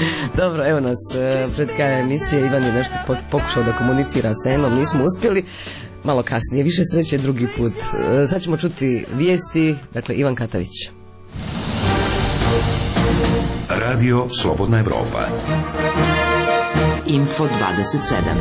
Dobro, evo nas pred krajem emisije. Ivan je nešto pokušao da komunicira sa Enom, nismo uspjeli. Malo kasnije, više sreće drugi put. Sad ćemo čuti vijesti, dakle Ivan Katavić. Radio Slobodna Evropa. Info dvadeset sedam.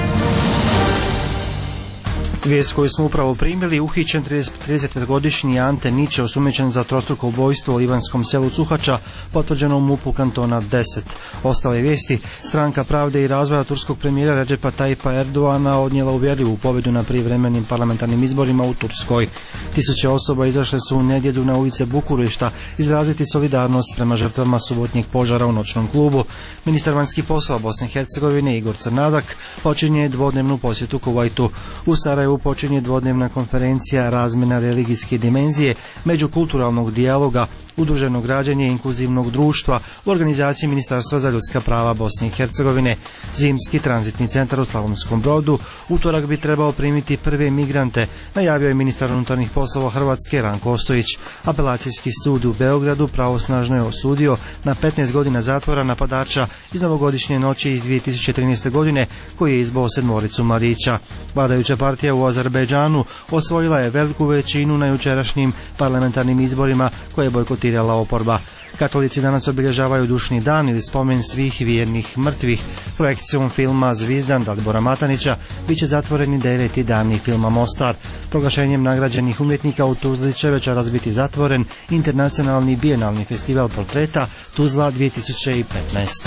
Vijest koju smo upravo primili, uhićen tridesetpetogodišnji Ante Niče, osumnjičen za trostruko ubojstvo u livanskom selu Cuhača, potvrđeno u MUP-u kantona deset. Ostale vijesti, Stranka pravde i razvoja turskog premijera Recepa Tayyipa Erdoana odnijela uvjerljivu pobjedu na prijevremenim parlamentarnim izborima u Turskoj. Tisuće osoba izašle su u nedjelju na ulice Bukurešta izraziti solidarnost prema žrtvama subotnjeg požara u noćnom klubu. Ministar vanjskih poslova Bosne i Hercegovine Igor Crnadak počinje dvodnevnu posjetu Kuvajtu. U Sarajevu počinje dvodnevna konferencija razmjena religijske dimenzije, međukulturalnog dijaloga, udruženog građenja i inkluzivnog društva u organizaciji Ministarstva za ljudska prava Bosne i Hercegovine. Zimski tranzitni centar u Slavonskom Brodu utorak bi trebao primiti prve migrante, najavio je ministar unutarnjih poslova Hrvatske Ranko Ostojić. Apelacijski sud u Beogradu pravosnažno je osudio na petnaest godina zatvora napadača iz novogodišnje noći iz dvije tisuće trinaeste. godine koji je izbao sedmoricu mladića. Vladajuća partija u Azerbejdžanu osvojila je veliku većinu na jučerašnjim parlamentarnim izborima koje je bojkotirala oporba. Katolici danas obilježavaju dušni dan ili spomen svih vjernih mrtvih. Projekcijom filma Zvizdan Dalibora Matanića bit će zatvoreni deveti dani filma Mostar. Proglašenjem nagrađenih umjetnika u Tuzli će večeras biti zatvoren internacionalni bijenalni festival portreta Tuzla dvije tisuće petnaeste.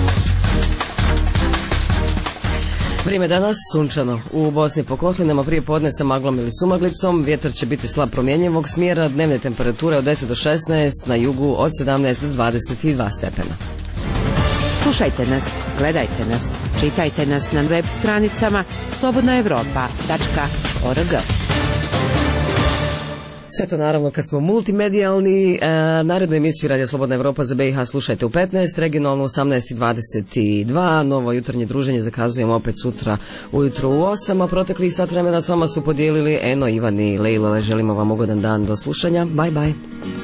Vrijeme danas sunčano. U Bosni po kotlinama prije podne sa maglom ili sumaglicom. Vjetar će biti slab promjenjivog smjera. Dnevne temperature od deset do šesnaest, na jugu od sedamnaest do dvadeset dva stepena. Slušajte nas, gledajte nas, čitajte nas na web stranicama slobodna evropa tačka org. Sve to naravno kad smo multimedijalni. E, narednu emisiju Radija Slobodna Evropa za B i H slušajte u petnaest, regionalno osamnaest i dvadeset dva. Novo jutarnje druženje zakazujemo opet sutra ujutro u osam, a proteklih sat vremena s vama su podijelili Eno, Ivan i Lejla. Želimo vam ugodan dan, do slušanja. Bye bye.